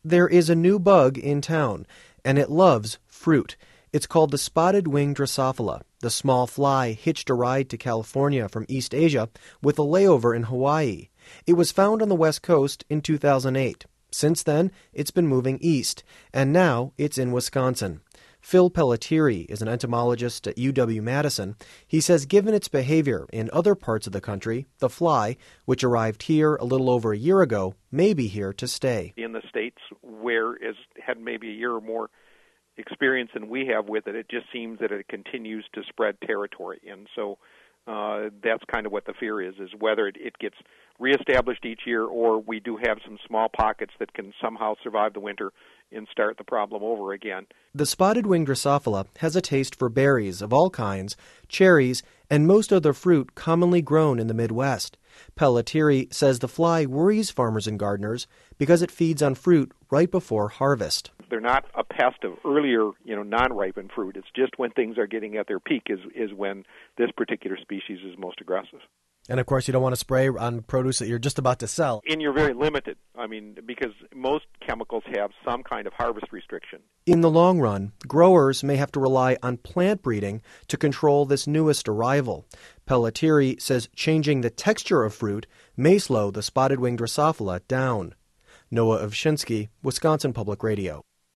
There is a new bug in town, and it loves fruit. It's called the spotted-winged Drosophila, the small fly hitched a ride to California from East Asia with a layover in Hawaii. It was found on the West Coast in 2008. Since then, it's been moving east, and now it's in Wisconsin. Phil Pelletieri is an entomologist at UW-Madison. He says given its behavior in other parts of the country, the fly, which arrived here a little over a year ago, may be here to stay. In the states where it's had maybe a year or more experience than we have with it, it just seems that it continues to spread territory. And so that's kind of what the fear is whether it gets reestablished each year or we do have some small pockets that can somehow survive the winter and start the problem over again. The spotted-winged Drosophila has a taste for berries of all kinds, cherries, and most other fruit commonly grown in the Midwest. Pelletieri says the fly worries farmers and gardeners because it feeds on fruit right before harvest. They're not a pest of earlier, non-ripened fruit. It's just when things are getting at their peak is when this particular species is most aggressive. And, of course, you don't want to spray on produce that you're just about to sell. And you're very limited, because most chemicals have some kind of harvest restriction. In the long run, growers may have to rely on plant breeding to control this newest arrival. Pelletieri says changing the texture of fruit may slow the spotted-winged Drosophila down. Noah Ovchinsky, Wisconsin Public Radio.